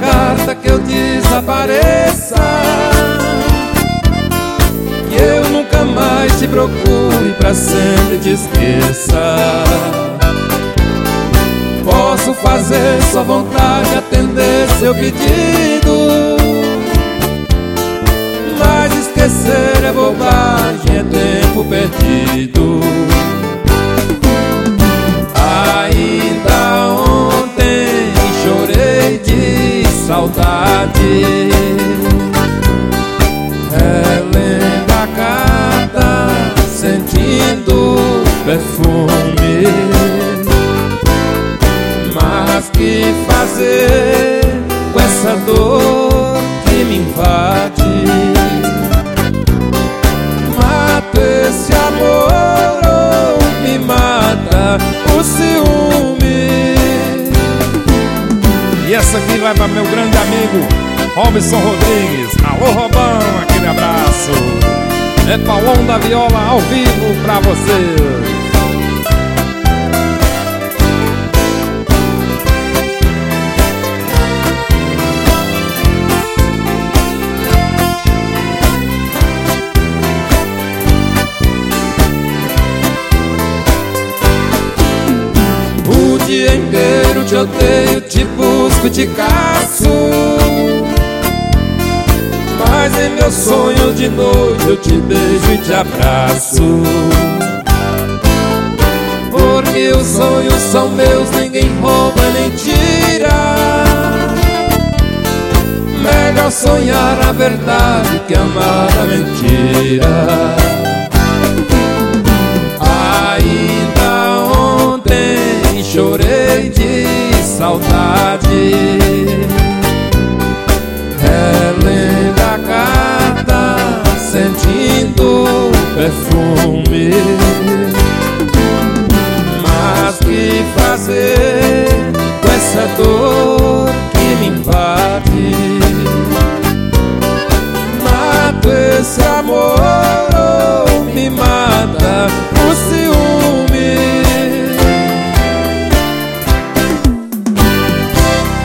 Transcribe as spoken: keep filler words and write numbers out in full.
carta que eu desapareça, que eu nunca mais te procure, pra sempre te esqueça. Posso fazer sua vontade, atender seu pedido, mas esquecer é bobagem, é tempo perdido. Ainda ontem chorei de saudade, relendo a carta, sentindo perfume. Mas que fazer com essa dor que me invade? Mata esse amor ou me mata o ciúme? E essa aqui vai para meu grande amigo Robson Rodrigues. Alô, Robão, aquele abraço. É Paulão da Viola ao vivo pra você. O dia inteiro te odeio, te busco e te caço, mas em meus sonhos de noite eu te beijo e te abraço. Porque os sonhos são meus, ninguém rouba nem tira. Melhor sonhar a verdade que amar a mentira.